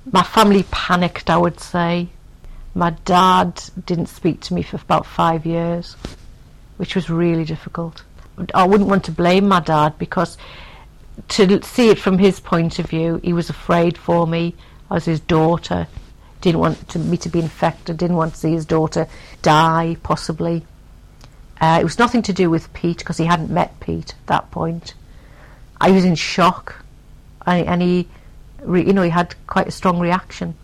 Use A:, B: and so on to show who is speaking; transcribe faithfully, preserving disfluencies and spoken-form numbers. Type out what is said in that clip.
A: My family panicked, I would say. My dad didn't speak to me for about five years, which was really difficult. I wouldn't want to blame my dad, because to see it from his point of view, he was afraid for me as his daughter. Didn't want to, me to be infected, didn't want to see his daughter die, possibly. Uh, it was nothing to do with Pete, because he hadn't met Pete at that point. I was in shock, and, and he, re, you know, he had quite a strong reaction.